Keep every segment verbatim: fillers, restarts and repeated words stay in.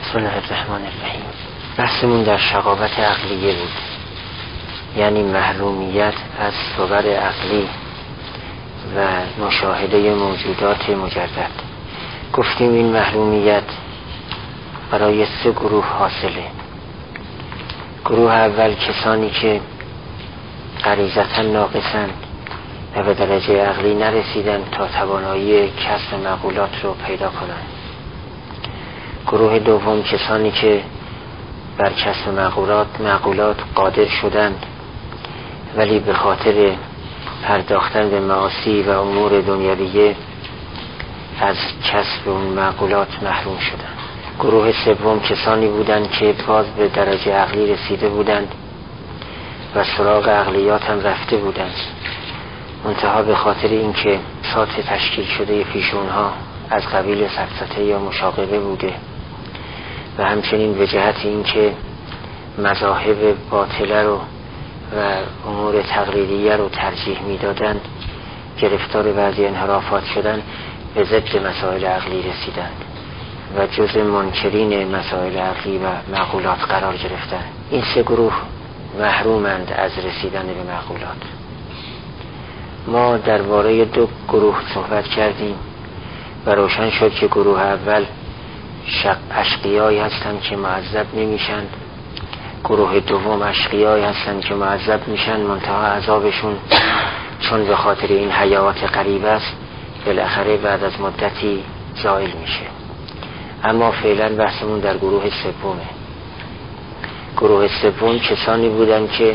بسم الله الرحمن الرحیم. بحثمون در شقاوت عقلیه بود، یعنی محرومیت از صور عقلی و مشاهده موجودات مجرد. گفتیم این محرومیت برای سه گروه حاصله. گروه اول کسانی که غریزتا ناقصند و به درجه عقلی نرسیدن تا توانایی کسب معقولات رو پیدا کنند. گروه دوم کسانی که بر کسب معقولات معقولات قادر شدند ولی به خاطر پرداختن به معاصی و امور دنیویه از کسب اون معقولات محروم شدند. گروه سوم کسانی بودند که باز به درجه عقلی رسیده بودند و سراغ عقلیات هم رفته بودند، منتها به خاطر اینکه سات تشکیل شده پیش اونها از قبیل سفسطه یا مشاغبه بوده و همچنین به جهت اینکه مذاهب باطله رو و امور تقلیدیه رو ترجیح میدادند، گرفتار بعضی انحرافات شدن، به ضد مسائل عقلی رسیدند و جز منکرین مسائل عقلی و معقولات قرار گرفتند. این سه گروه محرومند از رسیدن به معقولات. ما درباره دو گروه صحبت کردیم و روشن شد که گروه اول اشقیایی هستند که معذب نمیشند، گروه دوم اشقیایی هستند که معذب میشن، منتها عذابشون چون به خاطر این حیات قریب است بالاخره بعد از مدتی زائل میشه. اما فعلا بحثمون در گروه سومه. گروه سوم کسانی بودند که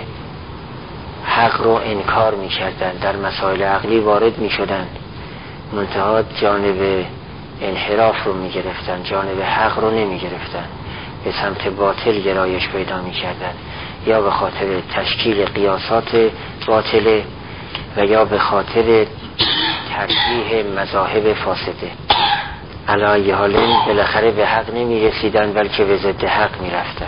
حق رو انکار میکردند، در مسائل عقلی وارد میشدند، منتها جانب انحراف رو میگرفتند، جانب حق رو نمیگرفتند، به سمت باطل گرایش پیدا میکردند، یا به خاطر تشکیل قیاسات باطله و یا به خاطر ترجیح مذاهب فاسده. علی حال بالاخره به حق نمیرسیدند بلکه به ضد حق میرفتند.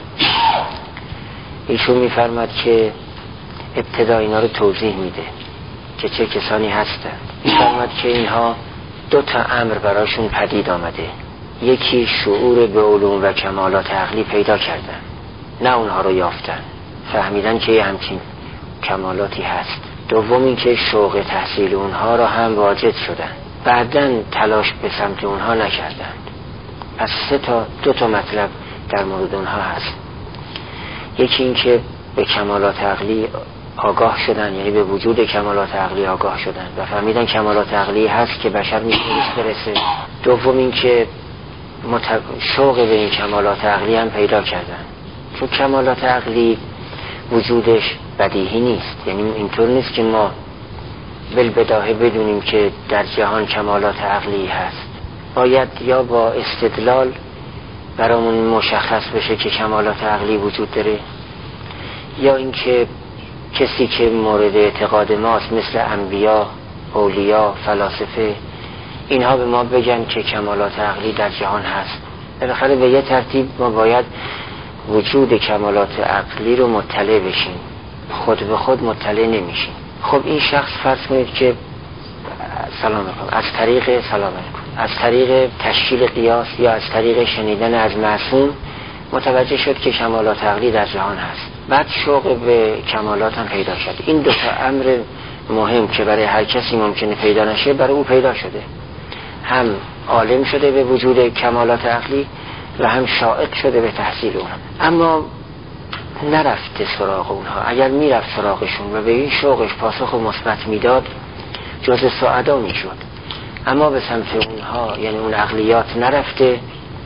ایشون میفرماد که ابتدا اینا رو توضیح میده که چه کسانی هستند. میفرماد که اینها دو تا امر براشون پدید آمده. یکی شعور به علوم و کمالات عقلی پیدا کردن، نه اونها رو یافتن، فهمیدن که یه همچین کمالاتی هست. دوم این که شوق تحصیل اونها رو هم واجد شدن، بعدن تلاش به سمت اونها نکردند. پس سه تا دو تا مطلب در مورد اونها هست. یکی این که به کمالات عقلی آگاه شدن، یعنی به وجود کمالات عقلی آگاه شدن و فهمیدن کمالات عقلی هست که بشر میتونه برسه. دوم این که مت... شوق به این کمالات عقلی هم پیدا کردن، چون کمالات عقلی وجودش بدیهی نیست. یعنی اینطور نیست که ما بالبداهه بدونیم که در جهان کمالات عقلی هست. باید یا با استدلال برامون مشخص بشه که کمالات عقلی وجود داره، یا اینکه کسی که مورد اعتقاد ماست مثل انبیا، اولیا، فلاسفه، اینها به ما بگن که کمالات عقلی در جهان هست. بالاخره به یه ترتیب ما باید وجود کمالات عقلی رو مطلع بشیم، خود به خود مطلع نمیشیم. خب این شخص فرض کنید که سلام علیکم از طریق سلام علیکم از طریق تشکیل قیاس یا از طریق شنیدن از معصوم متوجه شد که کمالات عقلی در جهان هست، بعد شوق به کمالات هم پیدا کرد. این دو تا امر مهم که برای هر کسی ممکنه پیدا نشه برای او پیدا شده، هم عالم شده به وجود کمالات عقلی و هم شائق شده به تحصیل اونها، اما نرفته سراغ اونها. اگر میرفت سراغشون و به این شوقش پاسخ مثبت میداد جز سعدا میشد، اما به سمت اونها یعنی اون عقلیات نرفته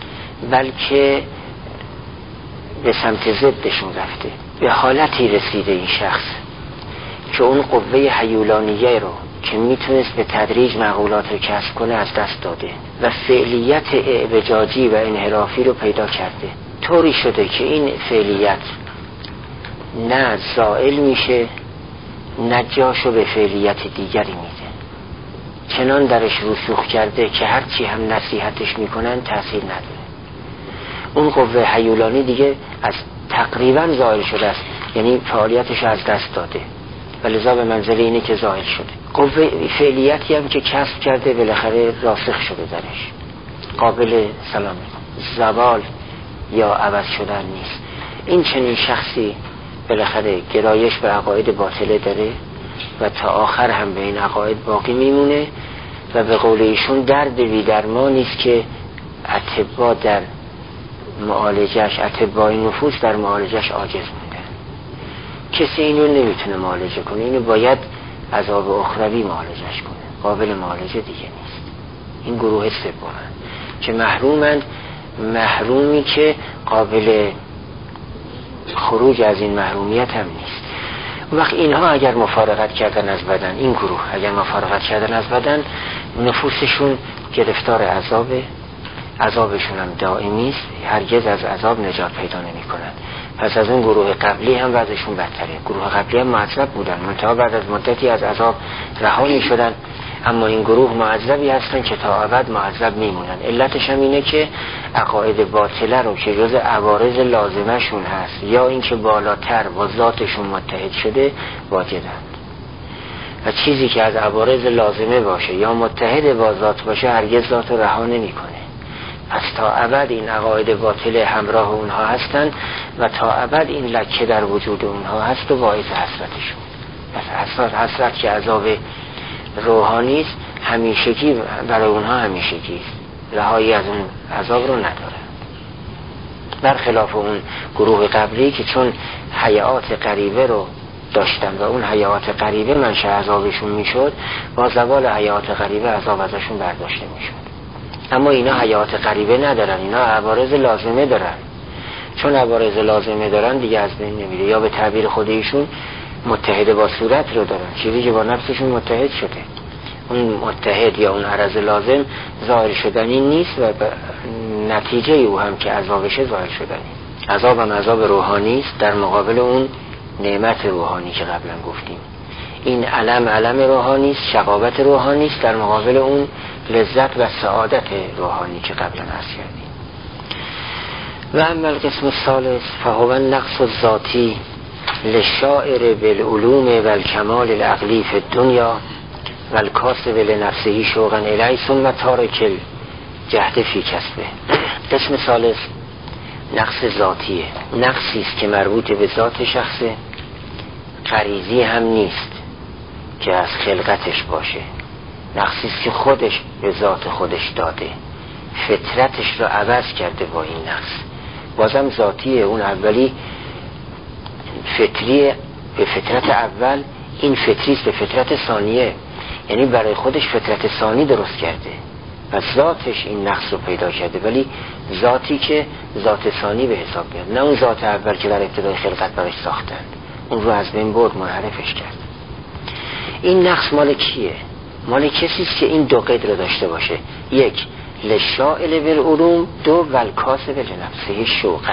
بلکه به سمت ضدشون رفته. به حالتی رسیده این شخص که اون قوه هیولانیه رو که میتونست به تدریج معقولات رو کسب کنه از دست داده و فعلیت اعوجاجی و انحرافی رو پیدا کرده. طوری شده که این فعلیت نه زائل میشه نه جاشو به فعلیت دیگری میده، چنان درش رسوخ کرده که هرچی هم نصیحتش میکنن تأثیر نداره. اون قوه هیولانی دیگه از تقریبا زائل شده است، یعنی فعالیتش از دست داده و لذا به منزله اینه که زائل شده. قوه فعلیتی هم که کسب کرده بالاخره راسخ شده درش، قابل سلام زوال یا عوض شدن نیست. این چنین شخصی بالاخره گرایش به عقاید باطله داره و تا آخر هم به این عقاید باقی میمونه و به قول ایشون درد بی درمانی است که اطباء در معالجش، اطباء نفوس در معالجش عاجز موندن. کسی اینو نمیتونه معالجه کنه، اینو باید عذاب اخروی معالجش کنه، قابل معالجه دیگه نیست. این گروه سومن که محرومند، محرومی که قابل خروج از این محرومیت هم نیست. وقت اینها اگر مفارقت کردن از بدن، این گروه اگر مفارقت کردن از بدن، نفوسشون گرفتار عذابه، عذابشون هم دائمی است، هرگز از عذاب نجات پیدا نمی کنن. پس از اون گروه قبلی هم وضعشون بدتره. گروه قبلی هم معذب بودن، منتها بعد از مدتی از عذاب رها می شدن، اما این گروه معذبی هستن که تا ابد معذب میمونن. علتش هم اینه که عقاید باطله رو که جز عوارض لازمه شون هست یا اینکه بالاتر با ذاتشون متحد شده واجدند و چیزی که از عوارض لازمه باشه یا متحد با ذات باشه هرگز ذات رو رها نمیکنه. پس تا ابد این عقاید باطله همراه اونها هستن و تا ابد این لکه در وجود اونها هست و باعث حسرتشون. پس حسرت حسرت که عذاب روحانی است، همیشگی برای اونها همیشگی است، رهایی از اون عذاب رو نداره. برخلاف اون گروه قبلی که چون حیات غریبه رو داشتن و اون حیات غریبه منشأ عذابشون میشد، با زوال حیات غریبه عذاب ازشون برداشته میشد. اما اینا حیات غریبه ندارن، اینا عوارض لازمه دارن. چون عوارض لازمه دارن دیگه از بین نمیره، یا به تعبیر خود ایشون متحد با صورت رو دارن، چیزی که با نفسشون متحد شده. اون متحد یا اون عرض لازم ظاهر شدنی نیست و نتیجه او هم که عذابشه ظاهر شدنی. عذاب هم عذاب روحانی است در مقابل اون نعمت روحانی که قبلا گفتیم. این علم علم روحانی است، شقاوت روحانی است در مقابل اون لذت و سعادت روحانی که قبلا عرض کردیم. و اما القسم الثالث فهو النقص الذاتی للشاعر بالعلوم والکمال العقلی فی الدنیا والکاسب لنفسه شوقا الیه ثم تارک الجهد فی کسبه. قسم ثالث نقص ذاتیه، نقصی است که مربوط به ذات شخصه، غریزی هم نیست که از خلقتش باشه، نقصی است که خودش به ذات خودش داده، فطرتش رو عوض کرده با این نقص. بازم ذاتیه، اون اولی فطریه به فطرت اول، این فطریست به فطرت ثانیه، یعنی برای خودش فطرت ثانی درست کرده و ذاتش این نقص رو پیدا کرده، ولی ذاتی که ذات ثانی به حساب میاد، نه اون ذات اول که در ابتدای خلقت برش ساختند، اون رو از بین برد، منحرفش کرد. این نقص مال کیه؟ مال کسی است که این دو قید رو داشته باشه، یک لشائل بالعلوم، دو والکاسب لنفسه شوقا.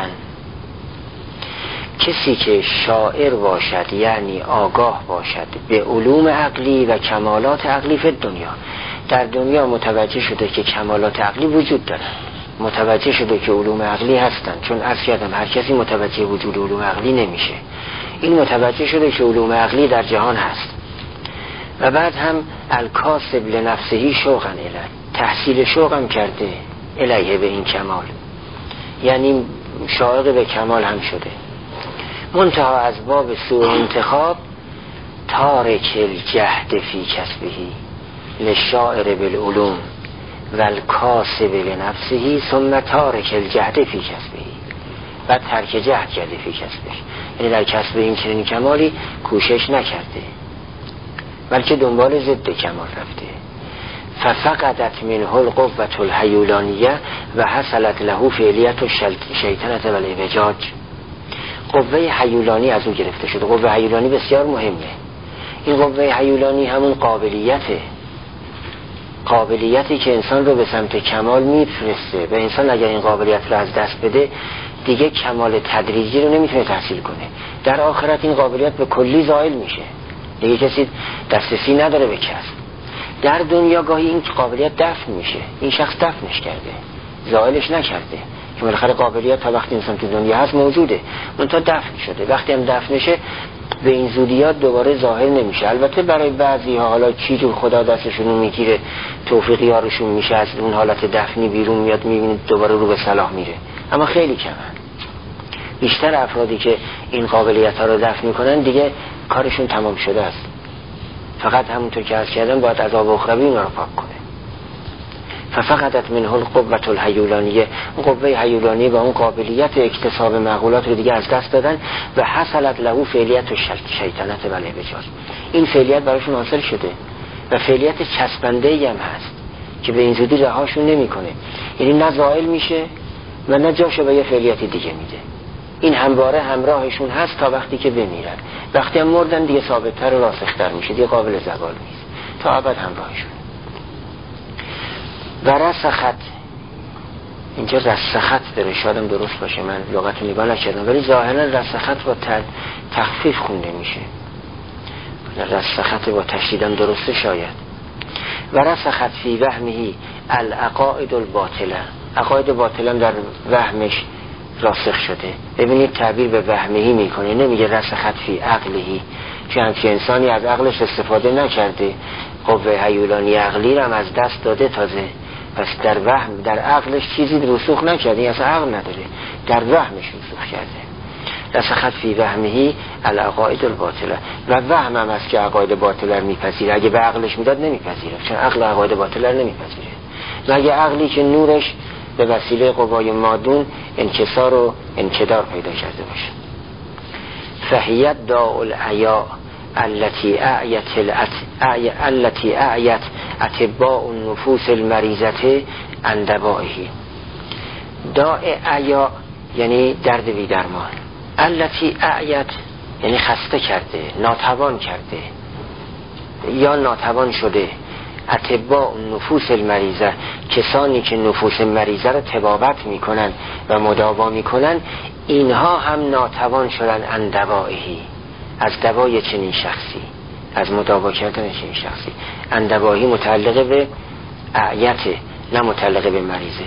کسی که شاعر باشد یعنی آگاه باشد به علوم عقلی و کمالات عقلی فی دنیا، در دنیا متوجه شده که کمالات عقلی وجود دارن، متوجه شده که علوم عقلی هستن، چون عرض کردم هر کسی متوجه وجود علوم عقلی نمیشه، این متوجه شده که علوم عقلی در جهان هست و بعد هم الکاسب لنفسه شوقا الیه، تحصیل شوقم کرده الیه به این کمال، یعنی شائق به کمال هم شده، منتها از باب سوء انتخاب تارک الجهد فی کسبه للشاعر بالعلوم والکاسب لنفسه ثم تارک الجهد فی کسبه، بعد ترک جهد کرده فی کسبه، یعنی در کسب این چنین کمالی کوشش نکرده بلکه دنبال ضد کمال رفته. ففقدت منه القوة الحیولانیه و حصلت له فعلیت الشیطنة والابجاج. قوه حیولانی از او گرفته شده. قوه حیولانی بسیار مهمه. این قوه حیولانی همون قابلیته، قابلیتی که انسان رو به سمت کمال میفرسته و انسان اگر این قابلیت رو از دست بده دیگه کمال تدریجی رو نمیتونه تحصیل کنه، در آخرت این قابلیت به کلی زائل میشه، دیگه کسی دسترسی نداره به کسب. در دنیا گاهی این قابلیت دفن میشه، این شخص دفنش کرده، زائلش نکرده، که بالاخره قابلیت تا وقتی انسان تو دنیا هست موجوده، منتها دفن شده. وقتی هم دفن میشه به این زودیات دوباره ظاهر نمیشه. البته برای بعضی ها حالا چی جور خدا دستشون میگیره، توفیق یارشون میشه، از اون حالت دفنی بیرون میاد، میبینید دوباره رو به صلاح میره، اما خیلی کمن. بیشتر افرادی که این قابلیت ها رو دفع میکنن دیگه کارشون تمام شده است، فقط همونطور که عرض کردم باید عذاب اخروی اونا رو پاک کنه. ففقدت منه القوة الهیولانیه، اون قوه هیولانی و اون قابلیت اکتساب معقولات رو دیگه از دست دادن و حصلت له فعلیت و شیطنت و الابجاج، این فعلیت براشون حاصل شده و فعلیت چسبنده‌ای هم هست که به این زودی رهاشون نمیکنه، یعنی نه زائل میشه و نه جاشو به یه فعلیت دیگه میده، این همواره همراهشون هست تا وقتی که بمیرن. وقتی هم مردن دیگه ثابت‌تر و راسخ‌تر میشه، دیگه قابل زوال نیست، تا ابد همراهشون. و رسخت، اینجا رسخت داره، شادم درست باشه، من لغت رو نگاه نکردم ولی ظاهرا رسخت با تخفیف خونده میشه، رسخت با تشدیدم درسته شاید. و رسخت فی وهمه العقائد الباطله، عقاید باطله در وهمش راسخ شده. ببینید تعبیر به وهمهی میکنه، نمیگه رسخت فی عقلهی، چون همچه انسانی از عقلش استفاده نکرده، قوه هیولانی عقلی رو هم از دست داده تازه، پس در وهم در عقلش چیزی رسوخ نکرده، این اصلا عقل نداره، در وهمش رسوخ کرده. رسخت فی وهمه العقائد الباطله، و وهم هم است که عقاید باطله رو میپذیره، اگه به عقلش میداد نمیپذیره، چون عقل عقاید باطله رو نمیپذیره. و اگه عقلی که نورش به وسیله قوای مادون انکسار و انکدار پیدا کرده باشه. فهیت داء العیا التي اعیت التي اعیت اطباء النفوس المریضه عن دوائه. داء عیا یعنی درد بی درمان، التي اعیت یعنی خسته کرده، ناتوان کرده یا ناتوان شده، اطباء النفوس المریضه کسانی که نفوس مریضه رو طبابت میکنن و مداوا میکنن، اینها هم ناتوان شدن عن دوائه، از دوای چنین شخصی، از مداوا کردن چنین شخصی. عن دوائه متعلقه به اعیت نه متعلقه به مریضه.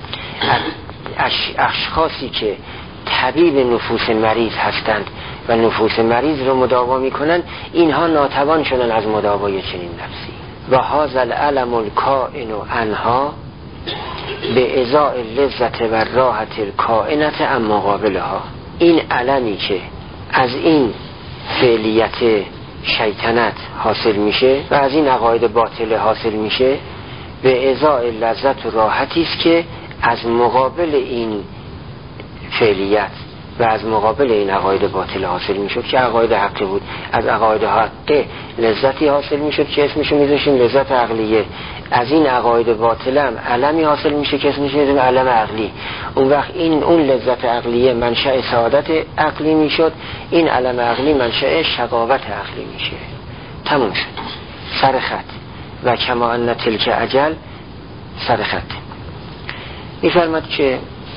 اشخاصی که طبیب نفوس مریض هستند و نفوس مریض رو مداوا میکنن، اینها ناتوان شدن از مداوای چنین نفسی. و هذا العلم الکائن عنها به ازاء اللذت و راحت الکائنت اما مقابلها، این علمی که از این فعلیت شیطنت حاصل میشه و از این عقاید باطل حاصل میشه، به ازاء لذت و راحتی است که از مقابل این فعلیت و از مقابل این عقاید باطل حاصل میشد که عقاید حقی بود. از عقاید حقی لذتی حاصل میشد که اسمشو میذاشیم لذت عقلیه، از این عقاید باطل هم علمی حاصل میشه که اسمشو میذاشیم علم عقلی. اون وقت این اون لذت عقلیه منشأ سعادت عقلی میشد، این علم عقلی منشأ شقاوت عقلی میشه. تموم شد، سر خط. و کما ان تلک اجل سر خط. میفرماد که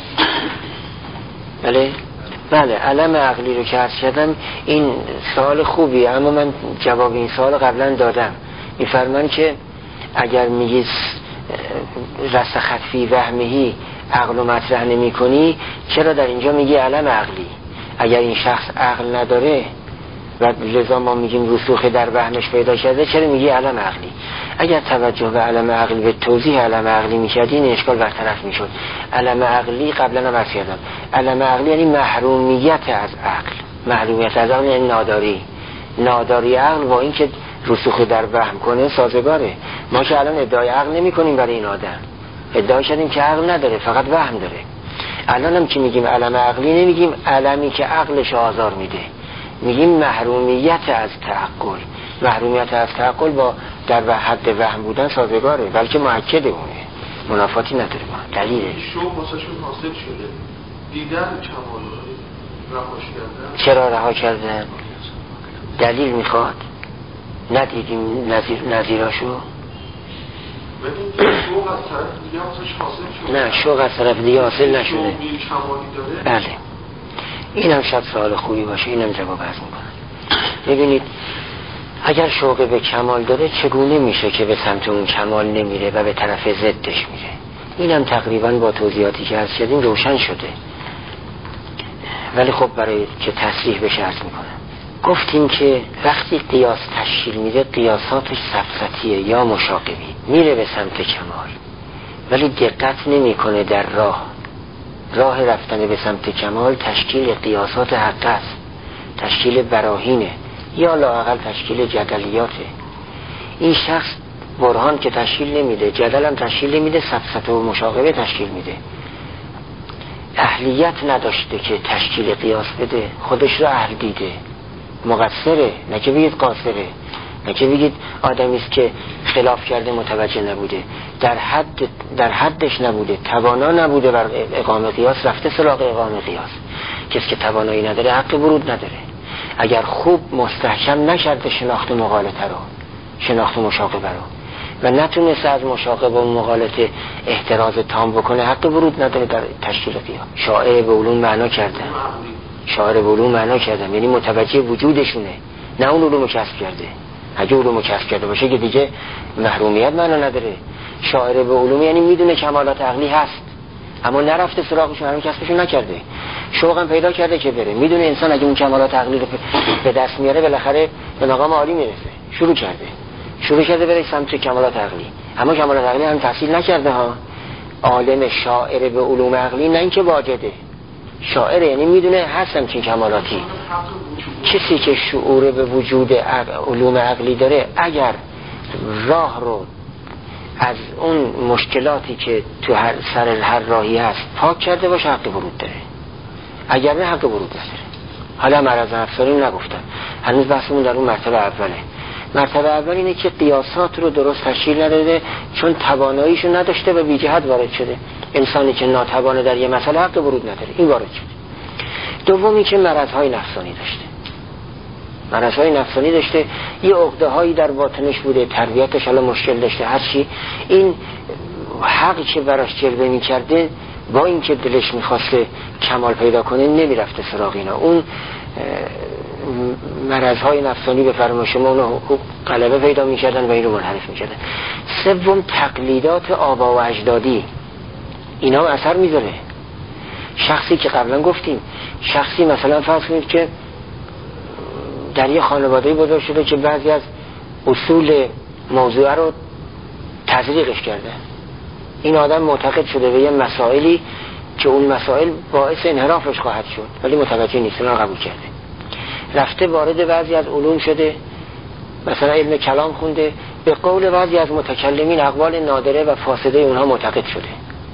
بله بله علم عقلی رو که عرض کردم این سوال خوبیه، اما من جواب این سوال قبلا دادم. میفرمان که اگر میگی رسخت فی وهمهی عقل و مطرح نمی کنی، چرا در اینجا میگی علم عقلی؟ اگر این شخص عقل نداره و لذا ما میگیم رسوخ در وهمش پیدا کرده، چرا میگی علم عقلی؟ اگر توجه به علم عقلی به توضیح علم عقلی میکردی این اشکال برطرف میشد. علم عقلی قبلا هم عرض کردم، علم عقلی یعنی محرومیت از عقل، محرومیت از عقل یعنی ناداری، ناداری عقل با این که رسوخ در وهم کنه سازگاره. ما که الان ادعای عقل نمی کنیم برای این آدم، ادعا کردیم که عقل نداره، فقط وهم داره. الان هم که میگیم علم عقلی نمیگیم علمی که عقلش آزار میده، میگیم محرومیت از تعقل. محرومیت از تعقل با در حد وهم بودن سازگاره، بلکه مؤکد اونه، منافاتی نداره. ما دلیله شو واسهشون حاصل شده، دیدن کمال رهاش کردن. چرا رها کردن؟ دلیل میخواد؟ ندیدیم نظیر نظیراشو؟ ببین شوق از طرف دیگه واسهش حاصل شده. نه شوق از طرف دیگه حاصل نشده. کمالی داره. بله اینم شاید سوال خوبی باشه، اینم جواب عرض میکنم. ببینید اگر شوق به کمال داره چگونه میشه که به سمت اون کمال نمیره و به طرف ضدش میره؟ اینم تقریبا با توضیحاتی که عرض کردیم روشن شده، ولی خب برای که تصریح بشه عرض میکنم. گفتیم که وقتی قیاس تشکیل میده قیاساتش سفسطیه یا مشاقبی، میره به سمت کمال ولی دقت نمیکنه در راه راه رفتن به سمت کمال تشکیل قیاسات حق است، تشکیل براهینه، یا لااقل تشکیل جدلیاته. این شخص برهان که تشکیل نمیده، جدل هم تشکیل نمیده، سفسطه و مشاغبه تشکیل میده. اهلیت نداشته که تشکیل قیاس بده، خودش رو اهل دیده، مقصره، نه که بگید قاصره، نه که بگید آدمی است که خلاف کرده متوجه نبوده، در حد در حدش نبوده، توانا نبوده بر اقامه قیاس، رفته سراغ اقامه قیاس. کسی که توانایی نداره حق ورود نداره. اگر خوب مستحکم نکرده شناخت مغالطه رو، شناخت مشاغبه رو، و نتونسته از مشاغبه و مغالطه احتراز تام بکنه، حق ورود نداره در تشکیل قیاس. شاعر به علوم معنا کرده، شاعر به علوم معنا کرده، یعنی متوجه وجودشونه، نه اون علومو کسب کرده. اگه علومو کسب کرده باشه که دیگه محرومیت معنا نداره. شاعر به علوم یعنی میدونه کمالات عقلی هست، اما نرفته سراغشون، همین کسبشون نکرده، شوقم پیدا کرده که بره. میدونه انسان اگه اون کمالات عقلی رو به دست میاره بالاخره به مقام عالی میرسه. شروع کرده شروع کرده بره سمت کمالات عقلی، اما کمالات عقلی هم تحصیل نکرده ها. عالم شاعر به علوم عقلی نه اینکه واجده، شاعر یعنی میدونه هستم چین کمالاتی. کسی که شعور به وجود علوم عقلی داره، اگر راه رو از اون مشکلاتی که تو هر سر هر راهی هست پاک کرده باشه، حق ورود داره. اگر نه حق ورود نداره. حالا مرض افساری نگفتم، هنوز بحثمون در اون مرتبه اوله. مرتبه اول اینه که قیاسات رو درست تشکیل نداده، چون تواناییشو نداشته و بی جهت وارد شده. انسانی که ناتوانه در یه مسئله حق ورود نداره، این وارد شده. دومی که مرضهای نفسانی داشته، مرضهای نفسانی داشته، یه عقده هایی در باطنش بوده، تربیتش حالا مشکل داشته، هر چی. این حقی که براش جلوه می کرده، با این که دلش میخواسته کمال پیدا کنه، نمیرفته سراغ اینا. اون مرضهای نفسانی به فرمان شما اونو غلبه پیدا میکردن و این رو منحرف میکردن. سوم تقلیدات آبا و اجدادی، اینا هم اثر میذاره. شخصی که قبلا گفتیم، شخصی مثلا فرض کنید که در یه خانواده بزرگ شده که بعضی از اصول موضوع رو تزریقش کرده. این آدم معتقد شده به یه مسائلی که اون مسائل باعث انحرافش خواهد شد، ولی متوجه نیست، اون رو قبول کرده. رفته وارد بعضی از علوم شده، مثلا علم کلام خونده، به قول بعضی از متکلمین اقوال نادره و فاسده اونها معتقد شده.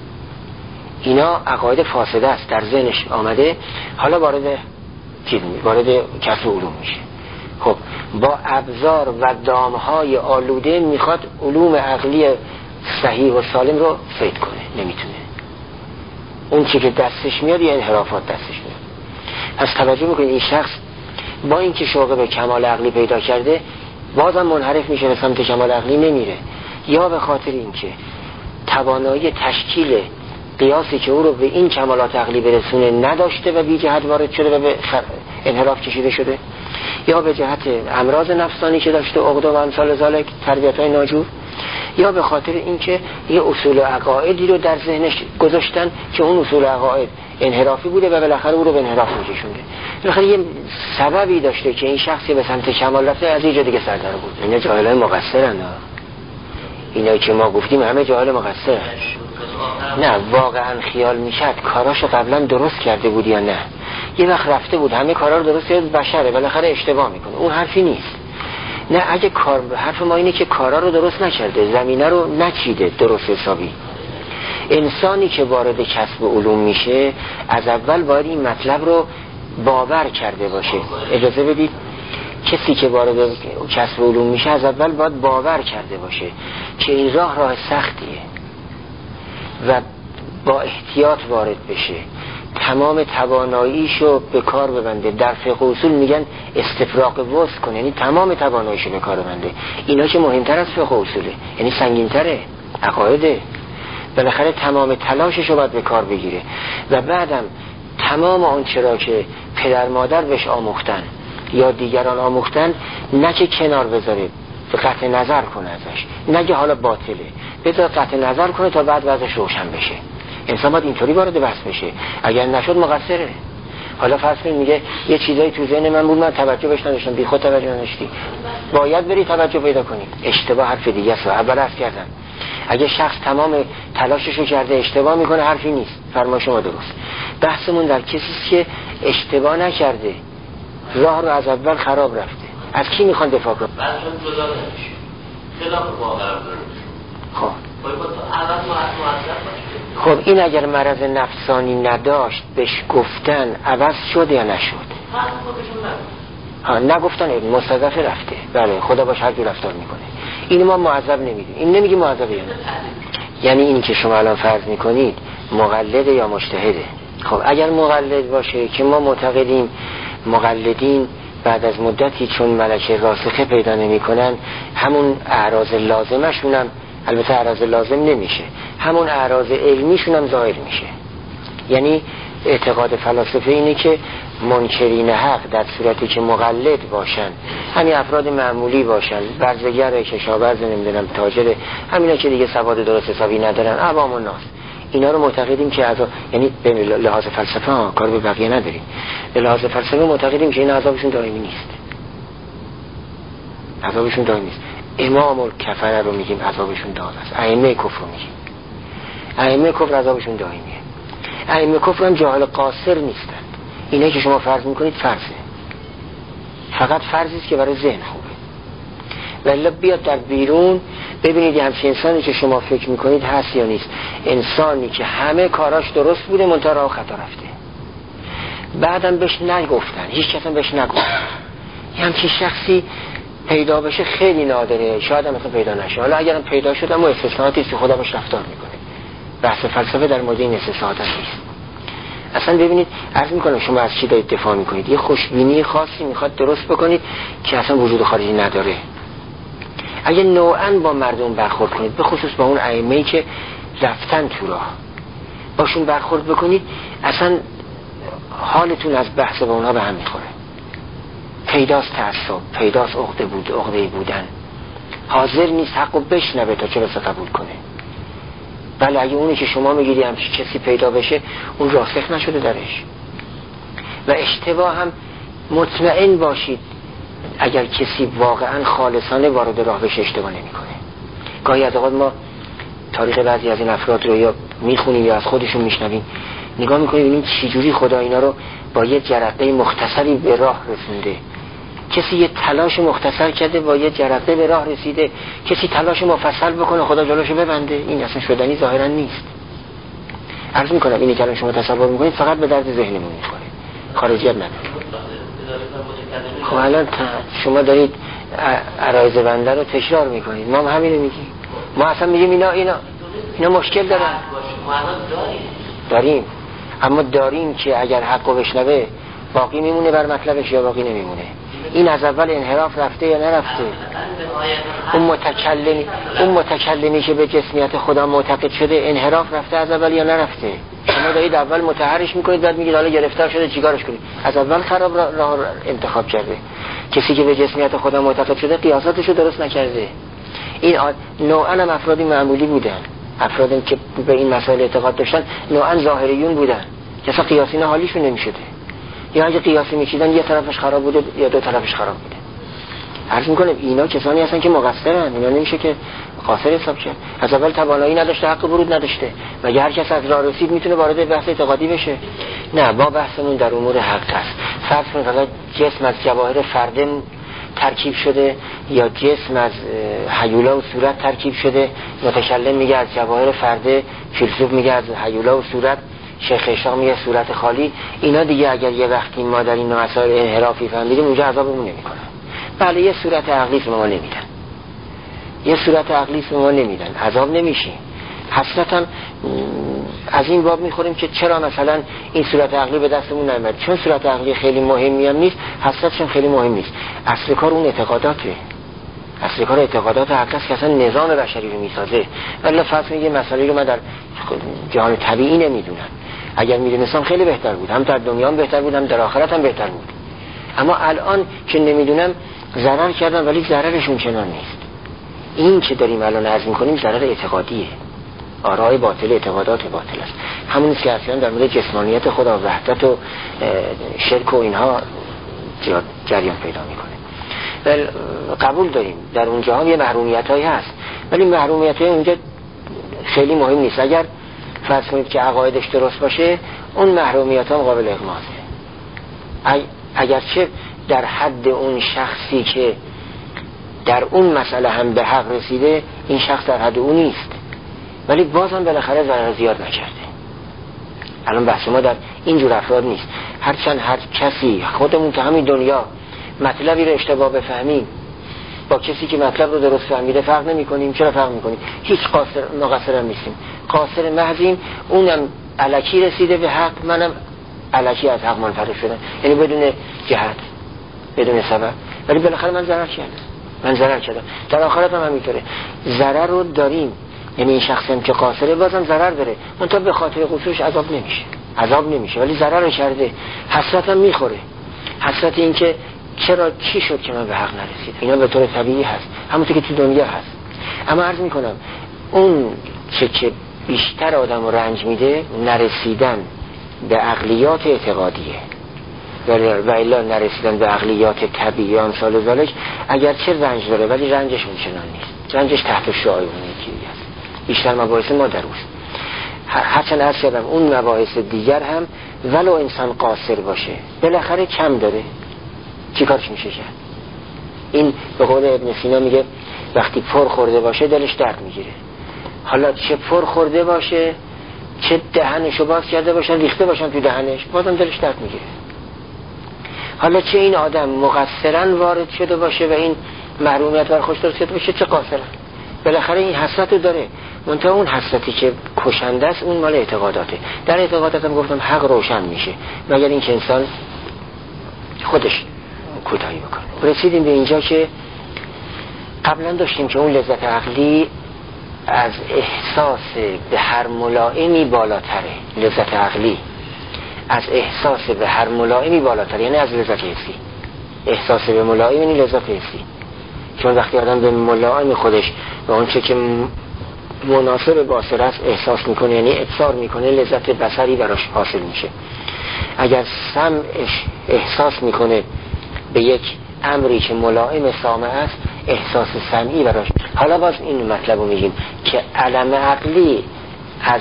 اینا عقاید فاسده است، در ذهنش آمده، حالا وارد چیز می وارد کسب علوم میشه. خب با ابزار و دامهای آلوده میخواد علوم عقلی صحیح و سالم رو صید کنه، نمیتونه. اون چی که دستش میاد یه انحرافات دستش میاد. پس توجه میکنید این شخص با اینکه شوق به کمال عقلی پیدا کرده، بازم منحرف میشه، به سمت کمال عقلی نمیره. یا به خاطر اینکه توانایی تشکیل قیاسی که او رو به این کمالات عقلی برسونه نداشته و بی جهت وارد شده و به انحراف کشیده شده، یا به جهت امراض نفسانی که داشته، عقده و امثال ذالک، تربیت‌های ناجور، یا به خاطر اینکه یه اصول عقایدی رو در ذهنش گذاشتن که اون اصول عقاید انحرافی بوده و بالاخره او رو به انحراف میکشونده. بالاخره یه سببی داشته که این شخصی به سمت کمال رفته، از اینجا دیگه سردر بود. اینا جاهلای مقصرن. اینا که ما گفتیم همه جاهل مقصرن. نه واقعا خیال میشد کاراشو قبلا درست کرده بود یا نه. یه وقت رفته بود همه کارا رو درست کرد، بشره بالاخره اشتباه میکنه. اون حرفی نیست. نه، اگه کار حرف ما اینه که کارا رو درست نکرده، زمینه رو نچیده درست حسابی. انسانی که وارد کسب علوم میشه، از اول باید این مطلب رو باور کرده باشه. اجازه بدید، کسی که وارد کسب علوم میشه از اول باید باور کرده باشه که این راه راه سختیه و با احتیاط وارد بشه، تمام تواناییشو به کار ببنده. در فقه اصول میگن استفراغ وسع کنه، یعنی تمام تواناییشو به کار ببنده. اینا که مهمتر از فقه اصوله، یعنی سنگین‌تره، عقایده. بالاخره تمام تلاششو باید به کار بگیره و بعدم تمام آنچه را که پدر مادر بهش آموختن یا دیگران آموختن، نه که کنار بذاره، به قطع نظر کنه ازش، نگه حالا باطله، بذار قطع نظر کنه تا بعد وضعش روشن بشه. انسان باید اینطوری وارد بحث بشه، اگر نشد مقصره. حالا فرض کنید میگه یه چیزایی تو ذهن من بود، من توجه بهش نداشتم، بی خود توجه نداشتی، باید بری توجه پیدا کنی. اشتباه حرف دیگه است. اول عرض کردم اگه شخص تمام تلاششو کرده اشتباه میکنه حرفی نیست، فرما شما درست. بحثمون در کسی است که اشتباه نکرده، راه رو از اول خراب رفته. از کی میخوان دفاع کنن؟ بعدشون جدا نمیشه، خلاف واقع رو داره. خب خب این اگر مرض نفسانی نداشت بهش گفتن عوض شد یا نشد؟ ها نگفتن مستضعف رفته، بله خدا باش هر جور رفتار میکنه. این ما معذب نمیدیم، این نمیگه معذبه. یعنی یعنی این که شما الان فرض میکنید مقلده یا مجتهده. خب اگر مقلد باشه که ما معتقدیم مقلدین بعد از مدتی چون ملکه راسخه پیدا نمی کنن همون اعراض لازمشون هم، البته اعراض لازم نمیشه، همون اعراض علمیشون هم ظاهر میشه. یعنی اعتقاد فلاسفه اینه که منکرین حق در صورتی که مقلد باشن، همین افراد معمولی باشن، برزگر، کشاورز، نمیدونم تاجر، همینا که دیگه سواد درست حسابی ندارن، عوام الناس، اینا رو معتقدیم که عذاب، یعنی به لحاظ فلسفه ها کار به بقیه نداریم، به لحاظ فلسفه معتقدیم که این عذابشون دائمی نیست، عذابشون دائمی نیست. امام الکفره رو میگیم عذابشون دائم است، ائمه کفر رو میگیم ائمه کفر عذابشون دائمیه. ائمه کفر هم جاهل قاصر نیستن، اینه که شما فرض میکنید فرضه، فقط فرضی است که برای ذهن خوبه. ولی بیاد در بیرون ببینید همچین انسانی که شما فکر میکنید هست یا نیست، انسانی که همه کاراش درست بوده منتها راه خطا رفته، بعدم بهش نگفتن، هیچ کس هم بهش نگفتن. همچین شخصی پیدا بشه خیلی نادره، شاید هم مثلا پیدا نشه. حالا اگرم پیدا شد اما استثناءاتی که خدا باش رفتار میکنه. بحث فلسفه در مورد این استثناءات نیست. اصلا ببینید عرض میکنم شما از چی دارید دفاع میکنید، یه خوشبینی خاصی میخواد درست بکنید که اصلا وجود خارجی نداره. اگه نوعاً با مردم برخورد کنید، به خصوص با اون ائمه‌ای که رفتن تو راه، باشون برخورد بکنید، اصلا حالتون از بحث با اونها به هم میخوره. پیداست تعصب، پیداست عقده بود، عقده‌ای بودن، حاضر نیست حقو بشنوه تا چه بسا قبول کنه. بله اگه اونی که شما میگیری همچی کسی پیدا بشه اون راسخ نشده درش. و اشتباه هم مطمئن باشید اگر کسی واقعا خالصانه وارد راه بشه اشتباه نمیکنه. گاهی از اوقات ما تاریخ بعضی از این افراد رو یا میخونیم یا از خودشون میشنویم، نگاه میکنیم ببینیم چجوری خدا اینا رو با یه جرقه مختصری به راه رسونده. کسی یه تلاش مختصر کرده با یه جرقه به راه رسیده، کسی تلاش مفصل بکنه خدا جلوشو ببنده، این اصلا شدنی ظاهرا نیست. عرض میکنم اینی که الان شما تصور میکنید فقط به درد ذهنمون میخوره، خارجیت نداره. خب الان شما دارید عرایض بنده رو تکرار میکنید، ما هم همین رو میگیم. ما اصلا میگیم اینا اینا اینا مشکل دارن. داریم اما داریم که اگر حقو بشنوه باقی میمونه بر مطلبش یا باقی نمیمونه. این از اول انحراف رفته یا نرفته؟ اون متکلمی اون متکلمی که به جسمیت خدا معتقد شده انحراف رفته از اول یا نرفته؟ شما دارید اول متحرش میکنید بعد میگید حالا گرفتار شده چیکارش کنید. از اول خراب راه انتخاب کرده. کسی که به جسمیت خدا معتقد شده قیاساتشو درست نکرده. این نوعا هم افرادی معمولی بودن، افرادی که به این مسائل اعتقاد داشتن نوعا ظاهریون بودن که اصلا قیاسی نه حالیشون نمیشده، یا اگه قیاسی میچیدن یه طرفش خراب بوده یا دو طرفش خراب بوده. عرض میکنم اینا کسانی هستن که مقصرن، اینا نمیشه که قاصر حساب کرد. از اول توانایی نداشته، حق ورود نداشته. مگه هر کس از راه رسید میتونه وارد بحث اعتقادی بشه؟ نه، با بحثمون در امور حق است. فرض کنید حالا جسم از جواهر فرده ترکیب شده یا جسم از هیولا و صورت ترکیب شده، متکلم میگه از جواهر فرده، فیلسوف میگه از هیولا و صورت، شیخ اشاق میگه صورت خالی. اینا دیگه اگر یه وقتی ما در این مسائل انحرافی فهمیدیم اونجا عذابمون نمیکنن. بله یه صورت عقلی به ما نمیدن، یه صورت عقلی به ما نمیدن، عذاب نمیشیم. حسرتاً از این باب میخوریم که چرا مثلا این صورت عقلی به دستمون نمیاد، چون صورت عقلی خیلی مهمی هم نیست، حسرتشون خیلی مهم نیست. اصل کار اون اعتقاداته، اصل کار اعتقادات حق است که اصلا نظام بشری رو میسازه. ولی فرض میگه مسئله رو من در جهان طبیعی نمیدونم، اگر میدونستم خیلی بهتر بود، هم در دنیا هم بهتر بود هم در آخرت هم بهتر بود. اما الان که نمیدونم ضرر کردم، ولی ضررشون چنان نیست. این که داریم الان عرض میکنیم ضرر اعتقادیه، آراء باطل، اعتقادات باطل است. همون که اصلا در مورد جسمانیت خدا، وحدت و شرک و اینها جریان پیدا میکنه. ولی قبول داریم در اونجا هم یه محرومیت هایی هست، ولی محرومیت های اونجا خیلی مهم نیست. اگر فرض کنید که عقایدش درست باشه اون محرومیت هم قابل اغماضه، اگرچه در حد اون شخصی که در اون مسئله هم به حق رسیده این شخص در حد اون نیست، ولی بازم بالاخره ضرر زیاد نکرده. الان بحث ما در اینجور افراد نیست. هرچند هر کسی خودمون تو همین دنیا مطلبی رو اشتباه بفهمیم با کسی که مطلب رو درست فهمیده فرق نمی کنیم. چرا فرق می کنیم؟ هیچ قاصر ناقصر هم نیستیم، قاصر محضیم. اونم الکی رسیده به حق، منم الکی از حق منحرف شدم، یعنی بدون جهت بدون سبب، ولی بالاخره من ضرر کردم من ضرر کردم در آخرت هم همینطوره. ضرر رو داریم، یعنی این شخص هم که قاصره بازم ضرر داره، منتها به خاطر قصورش عذاب نمیشه عذاب نمیشه ولی ضرر رو کرده، حسرت هم میخوره. حسرت این که چرا چی شد که من به حق نرسیدم. اینا به طور طبیعی هست، همونطور که تو دنیا هست. اما عرض میکنم اون چه که بیشتر آدم رو رنج میده نرسیدن به عقلیات اعتقادیه و الا نرسیدن به عقلیات طبیعی امثال ذالک. اگر چه رنج داره ولی رنجش اونچنان نیست، رنجش تحت شعاع اون یکی است. بیشتر مباحث ما در اوست. هرچند عرض کردم اون مباحث دیگر هم ولو انسان قاصر باشه بالاخره کم داره، چی کارش میشه کرد؟ این به قول ابن سینا میگه وقتی پر خورده باشه دلش درد میگیره. حالا چه پر خورده باشه چه دهنشو باز کرده باشن ریخته باشن تو دهنش بازم دلش درد میگیره. حالا چه این آدم مقصرن وارد شده باشه و این محرومیت بر خوش درست کرده باشه چه قاصرن، بالاخره این حسرت رو داره. منتها اون حسرتی که کشنده است اون مال اعتقاداته. در اعتقادات هم گفتم حق روشن میشه مگر این که انسان خودش کوتاهی بکنه. رسیدیم به اینجا که قبلا داشتیم که اون لذت عقلی از احساس به هر ملائمی بالاتره. لذت عقلی از احساس به هر ملائمی بالاتره، یعنی از لذت حسی. احساس به ملائم یعنی لذت حسی، چون وقتی آدم به ملائم خودش و اون چه که مناسب باصر است احساس میکنه یعنی ابصار میکنه لذت بصری براش حاصل میشه. اگر سمعش احساس میکنه به یک امری که ملائم سامع است احساس سمعی براش. حالا باز این مطلب رو میگیم که علم عقلی از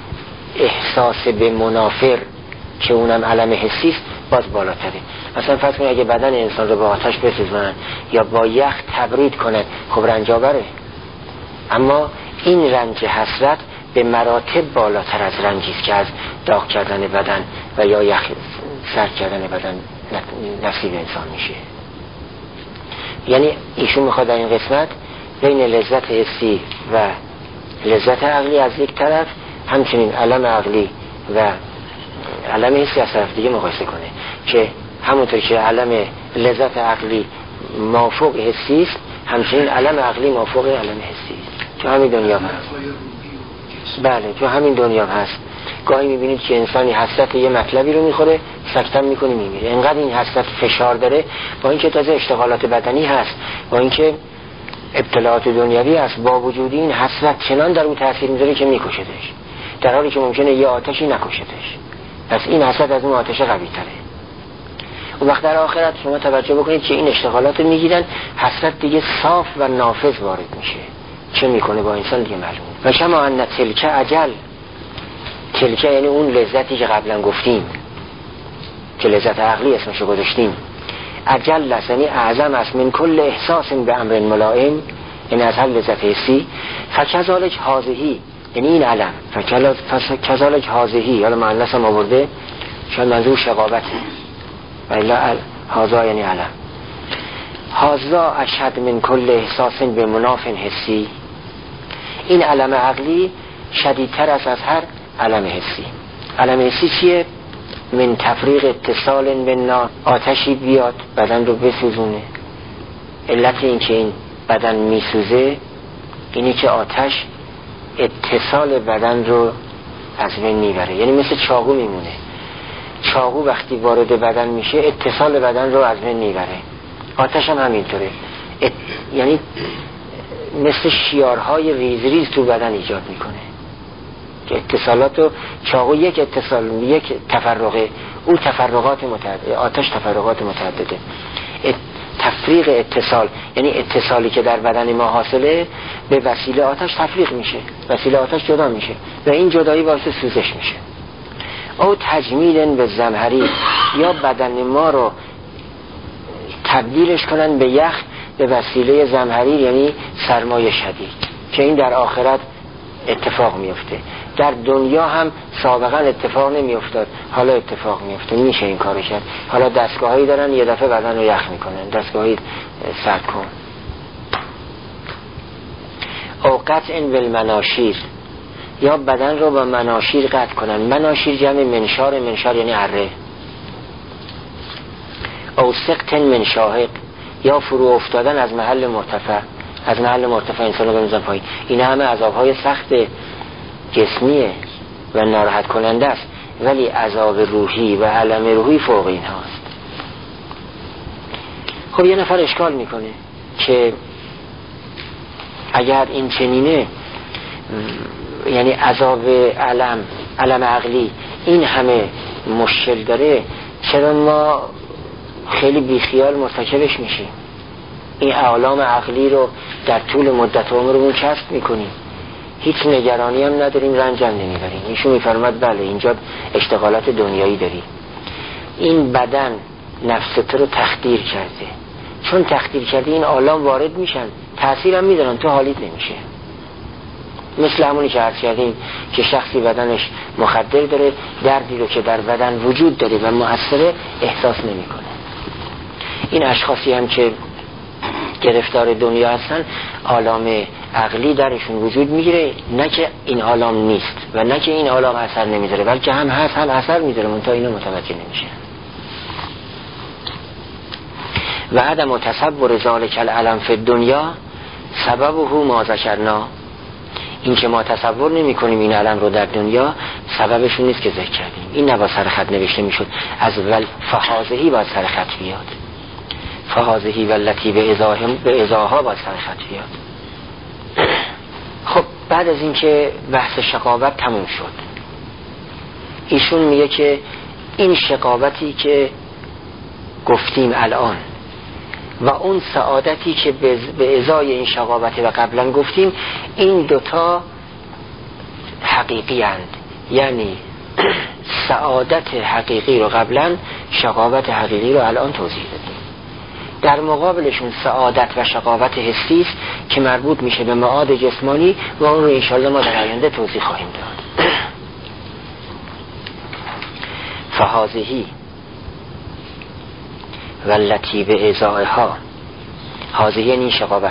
احساس به منافر که اونم علم حسی است باز بالاتره. مثلا فرض کنید اگه بدن انسان رو با آتش بسوزونن یا با یخ تبرید کنه خب رنجاوره، اما این رنج حسرت به مراتب بالاتر از رنجی است که از داغ کردن بدن و یا یخ سرد کردن بدن نصیب انسان میشه. یعنی ایشون میخواد در این قسمت بین لذت حسی و لذت عقلی از یک طرف همچنین علم عقلی و علم حسی از طرف دیگه مقایسه کنه که همونطور که علم لذت عقلی مافوق حسی است همچنین علم عقلی مافوق علم حسی است. تو همین دنیا هست. بله تو همین دنیا هست. گاهی میبینید که انسانی حسرت یه مطلبی رو میخوره سکتم میکنه میمیره. انقدر این حسرت فشار داره، با اینکه تازه اشتغالات بدنی هست، با اینکه ابتلاعات دنیوی هست، با وجود این حسرت چنان در اون تاثیر میذاره که میکشدش، در حالی که ممکنه یه آتشی نکشدش. پس این حسرت از اون آتش قوی تره. و وقت در آخرت شما توجه بکنید که این اشتغالات میگیرن حسرت دیگه صاف و نافذ وارد میشه. چه میکنه با انسان دیگه معلومه. و شما ان تلک اجل، تلک یعنی اون لذتی که قبلا گفتیم که لذت عقلی اسمشو گذاشتیم، اجل یعنی اعظم است من کل احساس به امر ملائم، این از هر لذت حسی. فکذالک هذهی یعنی این علم، فکذالک هذهی حالا مؤنث هم آورده شاید منظور شقاوته و الا هذا یعنی علم. هذا اشد من کل احساس به مناف حسی، این علم عقلی شدیدتر است از هر علم حسی. علم حسی چیه؟ من تفریق اتصال بالنار، آتشی بیاد بدن رو بسوزونه. علت این که این بدن میسوزه اینی که آتش اتصال بدن رو از بین میبره، یعنی مثل چاقو میمونه. چاقو وقتی وارد بدن میشه اتصال بدن رو از بین میبره. آتش هم همینطوره، ات... یعنی مثل شیارهای ریز ریز تو بدن ایجاد میکنه که اتصالات رو چاقو یک اتصال یک تفرقه، او تفرقات متعدده، آتش تفرقات متعدده. ات... تفریق اتصال، یعنی اتصالی که در بدن ما حاصله به وسیله آتش تفریق میشه، وسیله آتش جدا میشه و این جدایی باعث سوزش میشه. او تجمیل به زمهریر، یا بدن ما رو تبدیلش کنن به یخ به وسیله زمهریر، یعنی سرمایه شدید، که این در آخرت اتفاق میفته. در دنیا هم سابقا اتفاق نمیافتاد، حالا اتفاق میفته، میشه این کارو کرد. حالا دستگاهایی دارن یه دفعه بدن رو یخ میکنن، دستگاهی سرد کن. او قطع بالمناشیر، یا بدن رو با مناشیر قطع کنن. مناشیر جمع منشار، منشار یعنی اره. او سقط من شاهق، یا فرو افتادن از محل مرتفع، از محل مرتفع انسان رو بنزن پایین. این همه عذابهای سخت جسمیه و ناراحت کننده است، ولی عذاب روحی و علم روحی فوق این هاست. خب یه نفر اشکال میکنه که اگر این چنینه، یعنی عذاب علم علم عقلی این همه مشکل داره، چرا ما خیلی بیخیال مرتکبش میشیم؟ این اعلام عقلی رو در طول مدت عمرمون کسب میکنیم، هیچ نگرانی هم نداریم، رنج هم نمیبریم. ایشون میفرماد بله اینجا اشتغالات دنیایی داری. این بدن نفست رو تخدیر کرده، چون تخدیر کرده این اعلام وارد میشن، تأثیر هم میدارن، تو حالیت نمیشه. مثل همونی که عرض کردیم که شخصی بدنش مخدر داره، دردی رو که در بدن وجود داره و مؤثره احساس نمیکنه. این اشخاصی هم که گرفتار دنیا هستن، آلام عقلی درشون وجود میگیره، نه که این آلام نیست و نه که این آلام اثر نمیذاره، بلکه هم هست هم اثر میذاره، منتها اینو متوجه نمیشه. و عدم تصور ذالک العلم فی الدنیا سببه ما ذکرنا، این که ما تصور نمی کنیم این علم رو در دنیا، سببشون نیست که ذکر کردیم. این نباید سر خط نوشته میشد، از ول فحاظهی باید سر خط بیاد، فحاظهی والتی به ازاهم به ازاها باید سر خط بیاد. خب بعد از اینکه بحث شقاوت تموم شد، ایشون میگه که این شقاوتی که گفتیم الان و اون سعادتی که به ازای این شقاوت و قبلا گفتیم، این دوتا حقیقی اند. یعنی سعادت حقیقی رو قبلا، شقاوت حقیقی رو الان توضیح دادیم. در مقابلشون سعادت و شقاوت حسی است که مربوط میشه به معاد جسمانی و اون رو انشالله ما در آینده توضیح خواهیم داد. فهازهی والتی به ازایها، هازه یعنی شقاوت،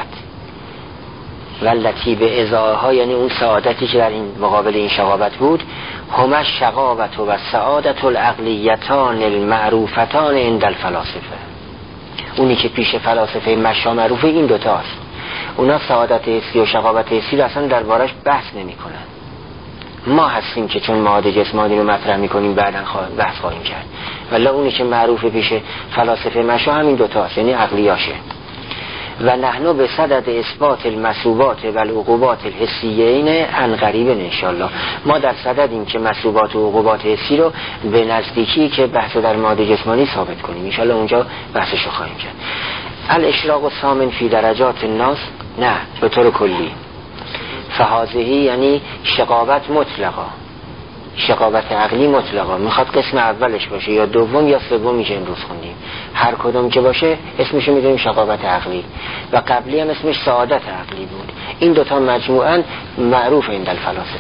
والتی به ازایها یعنی اون سعادتی که در این مقابل این شقاوت بود. همه شقاوت و سعادت العقلیتان المعروفتان عند الفلاسفه، اونی که پیش فلاسفه مشا معروفه این دوتاست. اونا سعادت حسی و شقاوت حسی رو اصلا دربارش بحث نمی کنن. ما هستیم که چون معاد جسمانی رو مطرح میکنیم بعداً بحث خواهیم کرد، ولی اونی که معروف پیش فلاسفه مشا همین دوتاست، یعنی عقلیاشه. و نحنو به صدد اثبات المثوبات و العقوبات الحسیین عن قریب انشالله، ما در صدد این که مثوبات و عقوبات حسی رو به نزدیکی که بحث در معاد جسمانی ثابت کنیم، انشالله اونجا بحثش رو خواهیم کرد. الاشراق الثامن فی درجات الناس، نه به طور کلی. فهازهی یعنی شقاوت مطلقا، شقاوت عقلی مطلقا، میخواد قسم اولش باشه یا دوم یا سوم، میشه امروز خوندیم، هر کدوم که باشه اسمشو میدونیم شقاوت عقلی، و قبلی هم اسمش سعادت عقلی بود. این دوتا مجموعاً معروف عند الفلاسفه.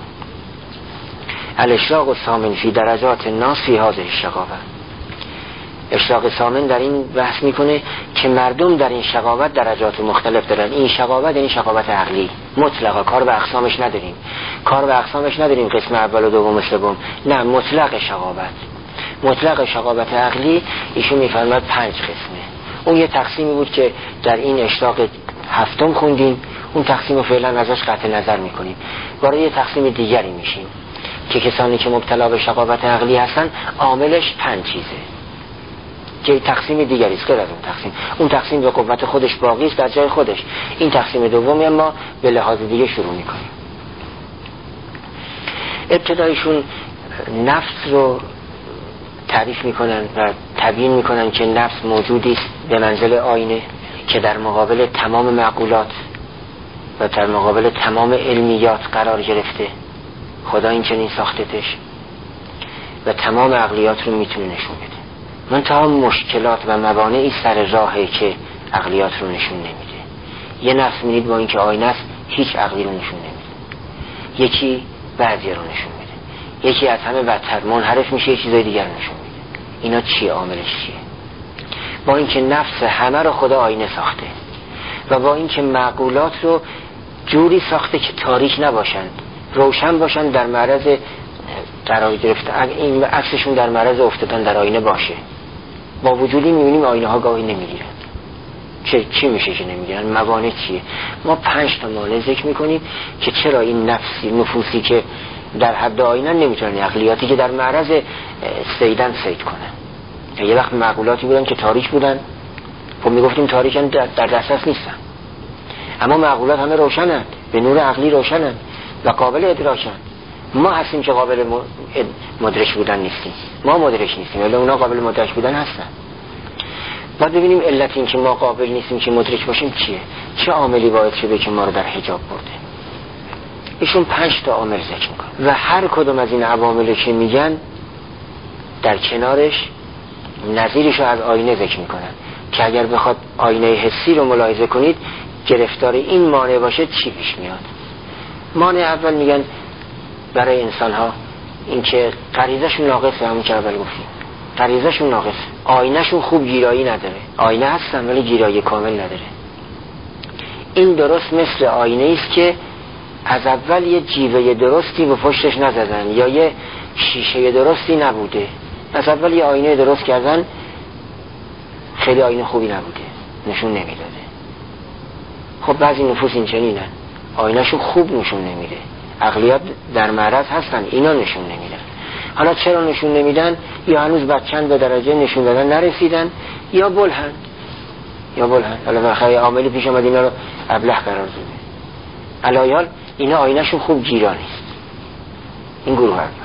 الاشراق الثامن فی درجات الناس فی هذه الشقاوت. اشراق ثامن در این بحث میکنه که مردم در این شقاوت درجات مختلف دارن. این شقاوت یعنی شقاوت عقلی مطلقا، کار به اقسامش نداریم، کار به اقسامش نداریم قسم اول و دوم و سوم، نه مطلق شقاوت. مطلق شقاوت عقلی ایشون میفرماد پنج قسمه. اون یه تقسیمی بود که در این اشراق هفتم خوندیم، اون تقسیم رو فعلا ازش قطع نظر میکنیم، وارد یه تقسیم دیگری میشیم که کسانی که مبتلا به شقاوت عقلی هستن عاملش پنج چیزه که تقسیم دیگری است غیر از اون تقسیم. اون تقسیم به قوت خودش باقی است در جای خودش. این تقسیم دومی ما به لحاظ دیگه شروع میکنیم. ابتدایشون نفس رو تعریف میکنن و تبیین میکنن که نفس موجودی است به منزل آینه که در مقابل تمام معقولات و در مقابل تمام علمیات قرار گرفته. خدا این چنین ساختتش و تمام عقلیات رو میتونه نشون بده. منتها مشکلات و موانعی سر راهه که عقلیات رو نشون نمیده. یه نفس میدید با اینکه آینه است هیچ عقلی رو نشون نمیده، یکی بعضی رو نشون میده، یکی از همه بدتر منحرف میشه یه چیزای دیگر نشون میده. اینا چیه؟ عاملش چیه؟ با اینکه نفس همه رو خدا آینه ساخته و با اینکه معقولات رو جوری ساخته که تاریک نباشن، روشن باشن، در معرض قرار گرفته این عکسشون در معرض افتادن در آینه باشه، با وجودی میبینیم آینه ها گاهی نمیگیرن. چه چی میشه که نمیگیرن؟ موانع چیه؟ ما پنج تا مانع ذکر میکنیم که چرا این نفسی نفوسی که در حد آینه نمیتونن، عقلیاتی که در معرض سیدن سید کنن. یه وقت معقولاتی بودن که تاریک بودن، خب میگفتیم تاریکن در دسترس نیستن، اما معقولات همه روشنن، به نور عقلی روشنن و قابل ادراکن. ما هستیم که قابل مدرک بودن نیستیم، ما مدرک نیستیم ولی اونا قابل مدرک بودن هستن. باید ببینیم علت این که ما قابل نیستیم که مدرک باشیم چیه، چه عاملی باعث شده که ما رو در حجاب برده. ایشون پنج تا عامل ذکر میکنه و هر کدوم از این عوامل که میگن در کنارش نظیرش رو از آینه ذکر میکنن که اگر بخواد آینه حسی رو ملاحظه کنید گرفتار این مانع باشه چی پیش میاد. مانع اول میگن برای انسان ها این که غریزه‌شون ناقصه، همون که اول گفتیم غریزه‌شون ناقصه، آینه‌شون خوب گیرایی نداره، آینه هستن ولی گیرایی کامل نداره. این درست مثل آینه است که از اول یه جیوه درستی به پشتش نزدن یا یه شیشه درستی نبوده، از اول یه آینه درست کردن خیلی آینه خوبی نبوده، نشون نمیداده. خب بعضی نفوس این چنینن، آینه‌شون خوب نشون نمیده، عقلیات در معرض هستن اینا نشون نمیدن. حالا چرا نشون نمیدن؟ یا هنوز بچند به درجه نشون دادن نرسیدن یا بلهن یا بلهن حالا بخیر عاملی پیش آمد اینا رو ابله قرار داده. علایال اینا آینه‌شون خوب گیرا نیست. این گروه اول.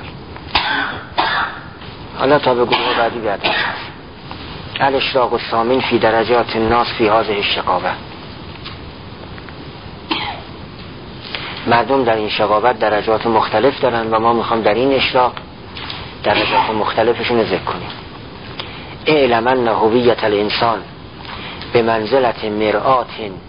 حالا تا به گروه بعدی بیاد. الاشراق الثامن فی درجات الناس فی هذه الشقاوه. مردم در این شقاوت درجات مختلف دارن و ما میخوام در این اشراق درجات مختلفشون ذکر کنیم. اعلم ان هویت الانسان به منزلت مرآت،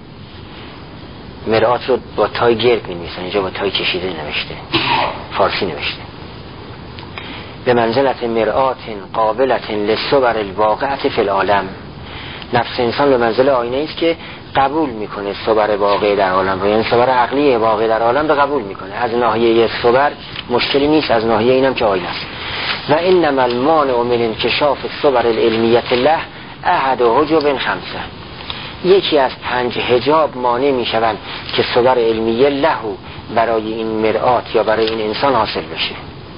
مرآت رو با تای گرد می‌نویسن، اینجا با تای کشیده نوشته، فارسی نوشته. به منزلت مرآت قابلت للصور الواقعه فی العالم. نفس انسان به منزله آینه است که قبول میکنه صور واقع در عالم رو، یعنی صور عقلی واقع در عالم رو قبول میکنه. از ناحیه صور مشکلی نیست، از ناحیه اینم که آینه است. و انما المانع من انکشاف الصور العلمیه له احد حجب خمسه. یکی از پنج حجاب مانع میشوند که صور علمیه له برای این مرآت یا برای این انسان حاصل بشه.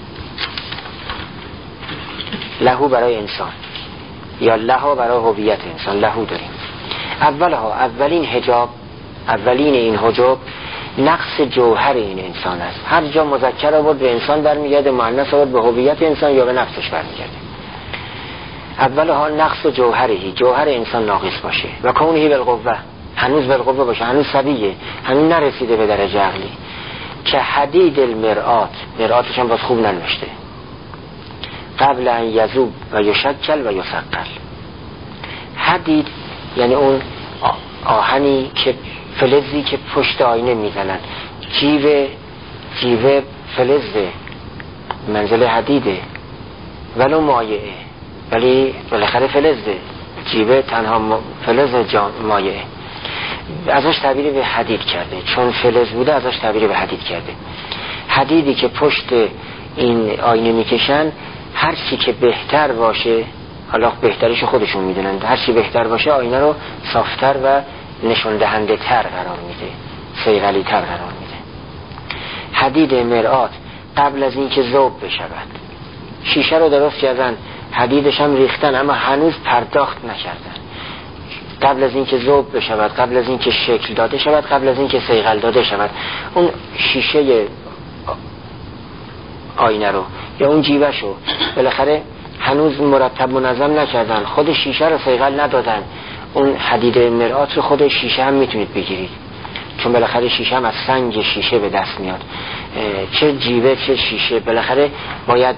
له برای انسان یا له برای هویت انسان، له داریم. اولها اولین حجاب، اولین این حجاب نقص جوهر این انسان است. هر جا مذکر آورد به انسان برمیگرده، مؤنث آورد به هویت انسان یا به نفسش برمیگرده. اولها نقص جوهری، جوهر انسان ناقص باشه و کونه بالقوه، هنوز بالقوه باشه، هنوز صبیه، هنوز نرسیده به درجه عقلی. که حدید المرآت، مرآتش هم باز خوب ننوشته، قبل ان یذوب و یشکل و یثقل. حدید یعنی اون آهنی که فلزی که پشت آینه میزنن، جیوه جیوه فلزه، منزل حدیده ولو مایعه، ولی بالاخره فلزه، جیوه تنها فلز مایعه، ازش تعبیر به حدید کرده، چون فلز بوده ازش تعبیر به حدید کرده. حدیدی که پشت این آینه میکشن، هر چی که بهتر باشه، حالا بهتریشو خودشون میدونن، هر چی بهتر باشه آینه رو صافتر و نشون دهنده تر قرار میده، صیقلی تر قرار میده. حدید مرآت قبل از اینکه ذوب بشود، شیشه رو درست کردن، حدیدش هم ریختن اما هنوز پرداخت نکردن. قبل از اینکه ذوب بشود، قبل از اینکه شکل داده شود، قبل از اینکه صیقل داده شود، اون شیشه آینه رو یا اون جیوه شو بالاخره هنوز مرتب منظم نکردن، خود شیشه رو صیقل ندادن، اون حدید مرآت رو خود شیشه هم میتونید بگیرید، چون بالاخره شیشه هم از سنگ شیشه به دست میاد، چه جیوه چه شیشه بالاخره باید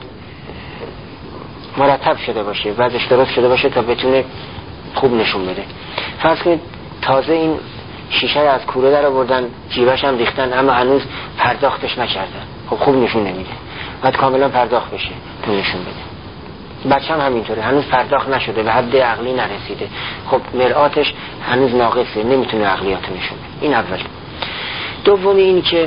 مرتب شده باشه، وضعش درست شده باشه تا بتونه خوب نشون بده. فرض کنید تازه این شیشه از کوره در آوردن، جیوهش هم ریختن، اما هنوز پرداختش نکردن، خب خوب نشون نمیده، باید کاملا پرداخت بشه تو نشون بده. بچه هم همینطوره، هنوز پرداخت نشده، به حد عقلی نرسیده، خب مرآتش هنوز ناقصه، نمیتونه عقلیاتو نشون بده. این اولی. دومی این که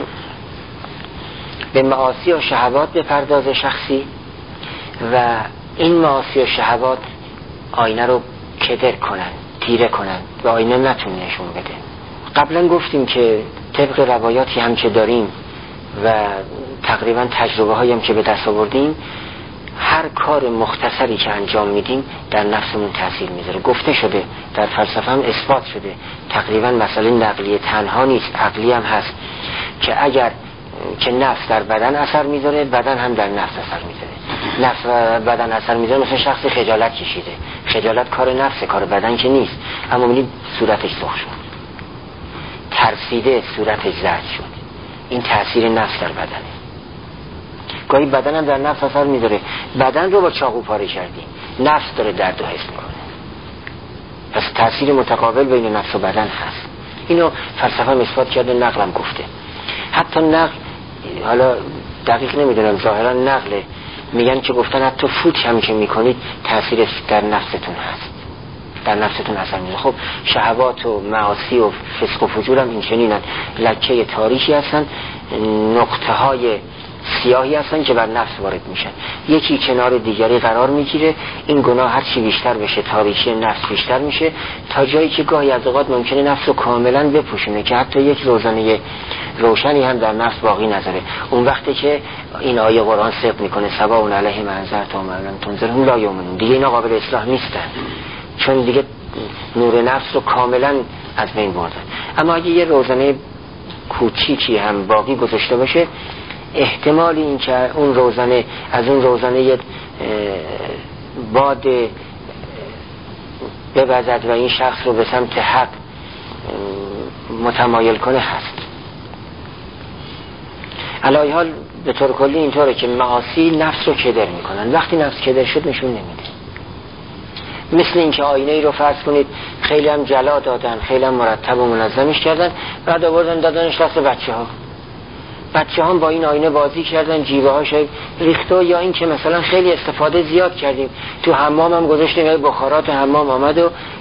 به معاصی و شهوات بپردازه شخصی و این معاصی و شهوات آینه رو کدر کنن، تیره کنن و آینه نتونه نشون بده. قبلا گفتیم که طبق روایاتی هم که داریم و تقریبا تجربه هایی هم که به دست آوردیم، هر کار مختصری که انجام میدیم در نفسمون تاثیر میذاره. گفته شده در فلسفه هم اثبات شده، تقریبا مسئله نقلی تنها نیست، عقلی هم هست، که اگر که نفس در بدن اثر میذاره، بدن هم در نفس اثر میذاره. نفس و بدن اثر میذاره. مثلا شخص خجالت کشیده، خجالت کار نفسه، کار بدن که نیست، اما میبینید صورتش سرخ شد، ترسیده، صورتش زرد شد، این تاثیر نفس در بدنه. گاهی بدن هم در نفس اثر میذاره، بدن رو با چاقو پاره کردی، نفس داره درد و حس میکنه. پس تاثیر متقابل بین نفس و بدن هست. اینو فلسفه هم اثبات کرده، نقلم گفته. حتی نقل، حالا دقیق نمیدونم، ظاهرا نقله، میگن که گفتن حتی فوت هم که میکنید تاثیرش در نفستون هست، در نفستون اثر میذاره. خب شهوات و معاصی و فسق و فجور هم این چنینن، لکه تاریکی هستن، نقطه های سیاهی هستن که بر نفس وارد میشن، یکی کنار دیگری قرار میگیره. این گناه هر چی بیشتر بشه تاریکی نفس بیشتر میشه، تا جایی که گاهی از اوقات ممکنه نفس رو کاملا بپوشونه که حتی یک روزنه روشنی هم در نفس باقی نذاره. اون وقتی که این آیه قرآن صدق میکنه سواء علیهم انذرتهم ام لم تنذرهم لا یؤمنون، دیگه اینا قابل اصلاح نیستن، چون دیگه نور نفس رو کاملا از بین بردن. اما اگه یه روزنه کوچیکی هم باقی گذاشته باشه، احتمال این که اون روزنه از اون روزنه باد ببزد و این شخص رو به سمت حق متمایل کنه هست. علی حال به طور کلی اینطوره که معاصی نفس رو کدر میکنن، وقتی نفس کدر شد نشون نمیده. مثل این که آینه ای رو فرض کنید خیلی هم جلا دادن، خیلی هم مرتب و منظمش کردن، بعد آوردن دادنش دست بچه ها، بچه هم با این آینه بازی کردن، جیوه هاش ریخته، یا این که مثلا خیلی استفاده زیاد کردیم، تو حمام هم گذاشتیم، بخارات حمام آمد و